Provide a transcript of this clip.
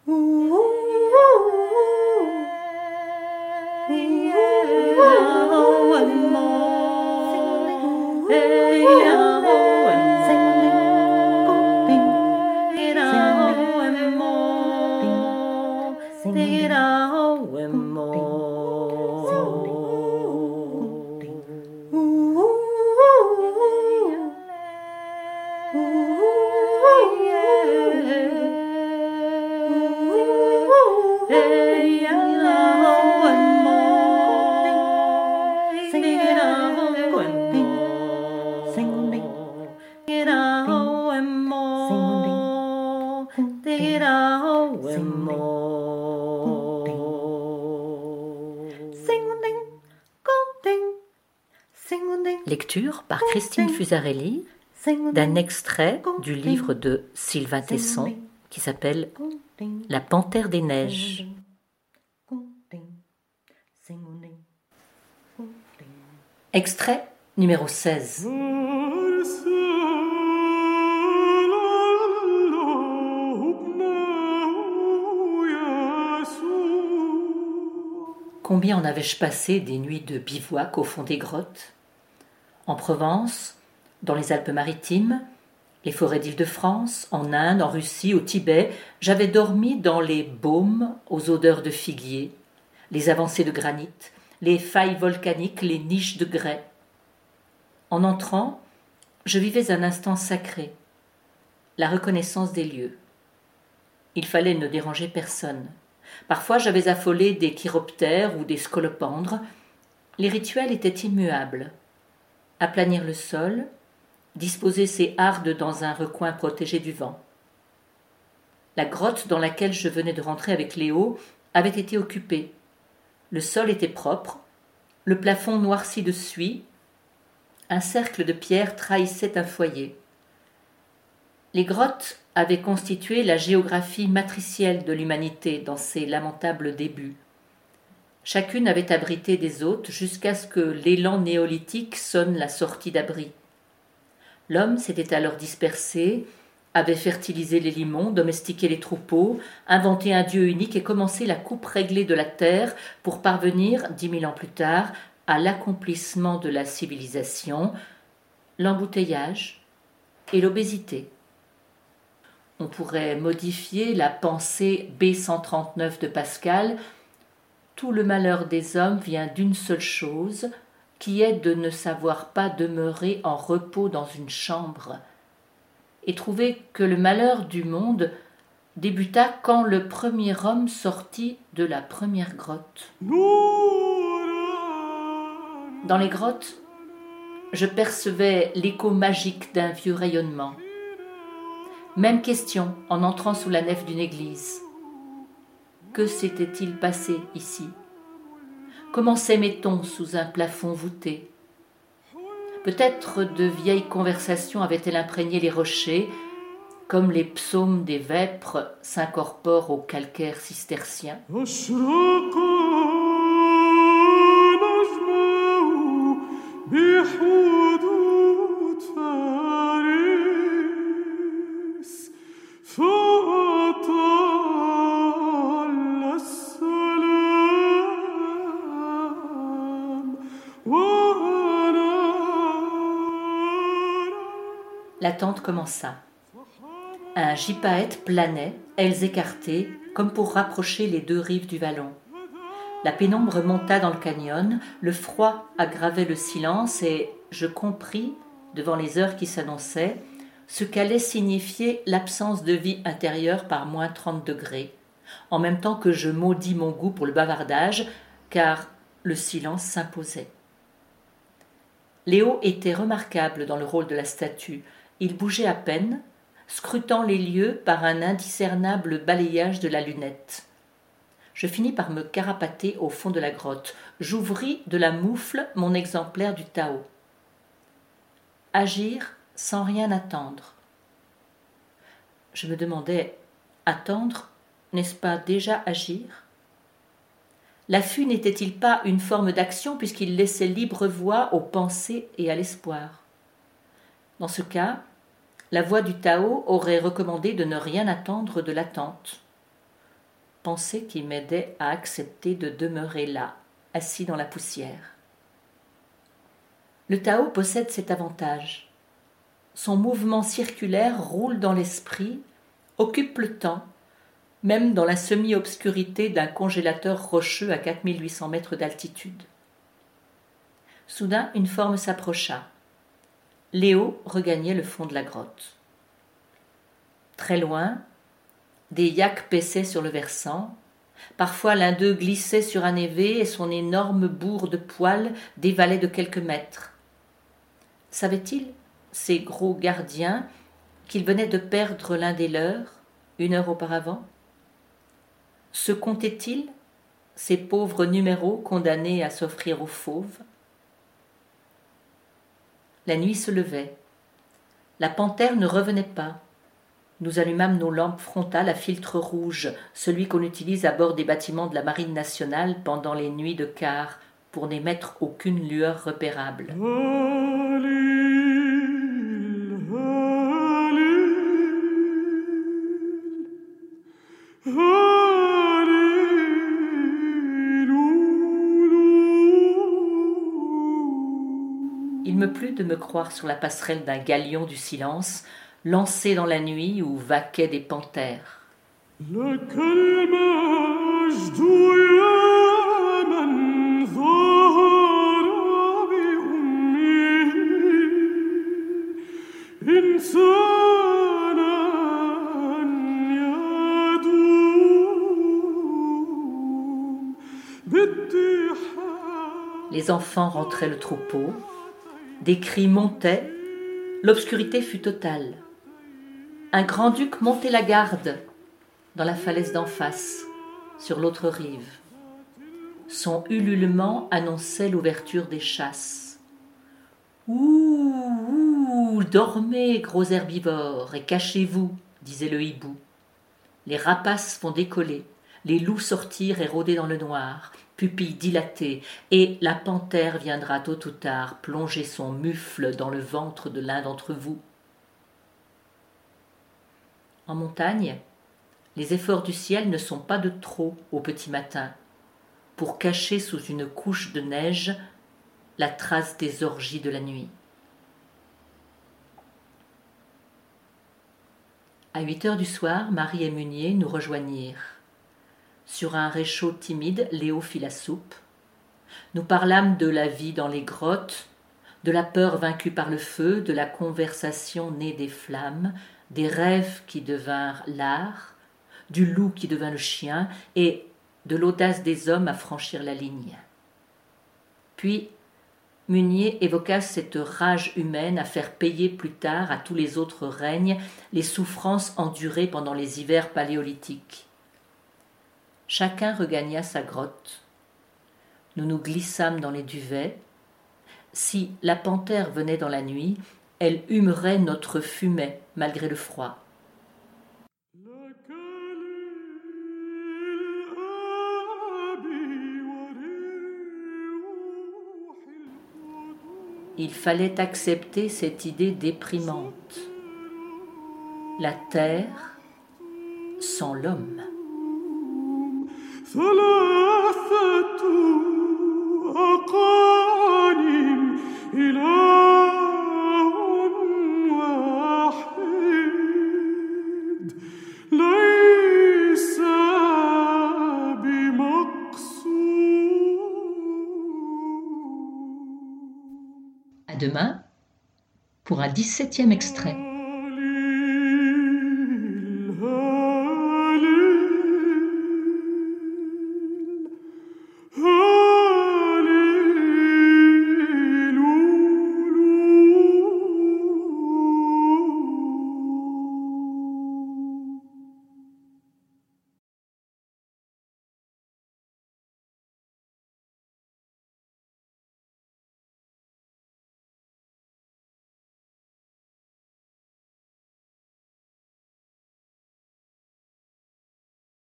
Lecture par Christine Fusarelli d'un extrait du livre de Sylvain Tesson qui s'appelle La Panthère des Neiges. Extrait numéro 16. Combien en avais-je passé des nuits de bivouac au fond des grottes ? En Provence, dans les Alpes-Maritimes, les forêts d'Île-de-France, en Inde, en Russie, au Tibet, j'avais dormi dans les baumes aux odeurs de figuier, les avancées de granit, les failles volcaniques, les niches de grès. En entrant, je vivais un instant sacré, la reconnaissance des lieux. Il fallait ne déranger personne. Parfois, j'avais affolé des chiroptères ou des scolopendres. Les rituels étaient immuables. Aplanir le sol, disposer ses hardes dans un recoin protégé du vent. La grotte dans laquelle je venais de rentrer avec Léo avait été occupée. Le sol était propre, le plafond noirci de suie, un cercle de pierre trahissait un foyer. Les grottes avaient constitué la géographie matricielle de l'humanité dans ses lamentables débuts. Chacune avait abrité des hôtes jusqu'à ce que l'élan néolithique sonne la sortie d'abri. L'homme s'était alors dispersé, avait fertilisé les limons, domestiqué les troupeaux, inventé un dieu unique et commencé la coupe réglée de la terre pour parvenir, 10 000 ans plus tard, à l'accomplissement de la civilisation, l'embouteillage et l'obésité. On pourrait modifier la pensée B139 de Pascal. Tout le malheur des hommes vient d'une seule chose, qui est de ne savoir pas demeurer en repos dans une chambre, et trouver que le malheur du monde débuta quand le premier homme sortit de la première grotte. Dans les grottes, je percevais l'écho magique d'un vieux rayonnement. Même question en entrant sous la nef d'une église. Que s'était-il passé ici ? Comment s'aimait-on sous un plafond voûté ? Peut-être de vieilles conversations avaient-elles imprégné les rochers, comme les psaumes des vêpres s'incorporent au calcaire cistercien. L'attente commença. Un gypaète planait, ailes écartées, comme pour rapprocher les deux rives du vallon. La pénombre monta dans le canyon, le froid aggravait le silence et je compris, devant les heures qui s'annonçaient, ce qu'allait signifier l'absence de vie intérieure par moins 30 degrés, en même temps que je maudis mon goût pour le bavardage, car le silence s'imposait. Léo était remarquable dans le rôle de la statue. Il bougeait à peine, scrutant les lieux par un indiscernable balayage de la lunette. Je finis par me carapater au fond de la grotte. J'ouvris de la moufle mon exemplaire du Tao. Agir sans rien attendre. Je me demandais, attendre, n'est-ce pas déjà agir ? L'affût n'était-il pas une forme d'action puisqu'il laissait libre voie aux pensées et à l'espoir ? Dans ce cas, la voix du Tao aurait recommandé de ne rien attendre de l'attente. pensée qui m'aidait à accepter de demeurer là, assis dans la poussière. Le Tao possède cet avantage. Son mouvement circulaire roule dans l'esprit, occupe le temps, même dans la semi-obscurité d'un congélateur rocheux à 4800 mètres d'altitude. Soudain, une forme s'approcha. Léo regagnait le fond de la grotte. Très loin, des yaks paissaient sur le versant. Parfois, l'un d'eux glissait sur un évé et son énorme bourre de poils dévalait de quelques mètres. Savaient-ils, ces gros gardiens, qu'ils venaient de perdre l'un des leurs 1 heure auparavant? Se comptaient-ils, ces pauvres numéros condamnés à s'offrir aux fauves? La nuit se levait. La panthère ne revenait pas. Nous allumâmes nos lampes frontales à filtre rouge, celui qu'on utilise à bord des bâtiments de la Marine nationale pendant les nuits de quart, pour n'émettre aucune lueur repérable. Il me plut de me croire sur la passerelle d'un galion du silence, lancé dans la nuit où vaquaient des panthères. Les enfants rentraient le troupeau, des cris montaient, l'obscurité fut totale. Un grand-duc montait la garde dans la falaise d'en face, sur l'autre rive. Son ululement annonçait l'ouverture des chasses. « Ouh, dormez, gros herbivores, et cachez-vous, » disait le hibou. Les rapaces vont décoller, les loups sortir et rôder dans le noir, pupilles dilatées, et la panthère viendra tôt ou tard plonger son mufle dans le ventre de l'un d'entre vous. En montagne, les efforts du ciel ne sont pas de trop au petit matin, pour cacher sous une couche de neige la trace des orgies de la nuit. À 8 heures du soir, Marie et Munier nous rejoignirent. Sur un réchaud timide, Léo fit la soupe. Nous parlâmes de la vie dans les grottes, de la peur vaincue par le feu, de la conversation née des flammes, des rêves qui devinrent l'art, du loup qui devint le chien, et de l'audace des hommes à franchir la ligne. Puis, Munier évoqua cette rage humaine à faire payer plus tard à tous les autres règnes les souffrances endurées pendant les hivers paléolithiques. Chacun regagna sa grotte. Nous nous glissâmes dans les duvets. Si la panthère venait dans la nuit, elle humerait notre fumet malgré le froid. Il fallait accepter cette idée déprimante. La terre sans l'homme. À demain pour un 17e extrait.